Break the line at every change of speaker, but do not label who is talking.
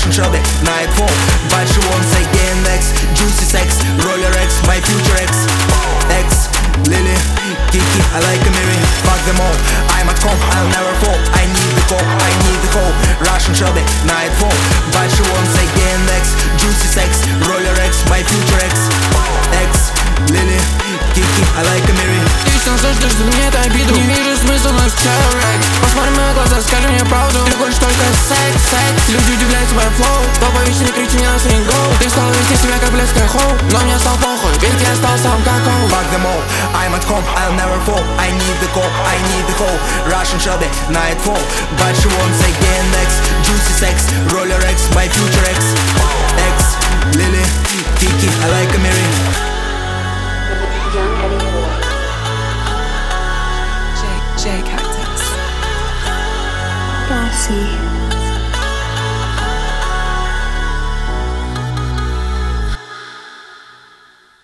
Russian Shelby, Nightfall. But she won't say X, juicy sex, roller X, my future X, Lily, Kiki, I like a Miri. Fuck them all, I'm at home, I'll never fall. I need the call, I need the call. Russian Shelby, Nightfall. But she won't say X, juicy sex, roller X, my future X, Lily, Kiki, I like a Miri.
Лично ждешь, что мне это обиду. Не вижу смысла вновь в человек. Посмотри в мои глаза, скажи мне правду. Ты хочешь только секс. Люди удивляются моим флоу. Толпа вечно кричит мне на свинг гоу. Ты стал вести себя как блядская хоу. Но мне стал похуй, ведь я стал сам как он.
Fuck them all, I'm at home, I'll never fall. I need the call, I need the call. Russian Shelby, Nightfall. But she won't say X, juicy sex, roller X, my future X, Lily, Kiki, I like a Miri.
Young Eddie Boy.
J Cactus.
Bossy.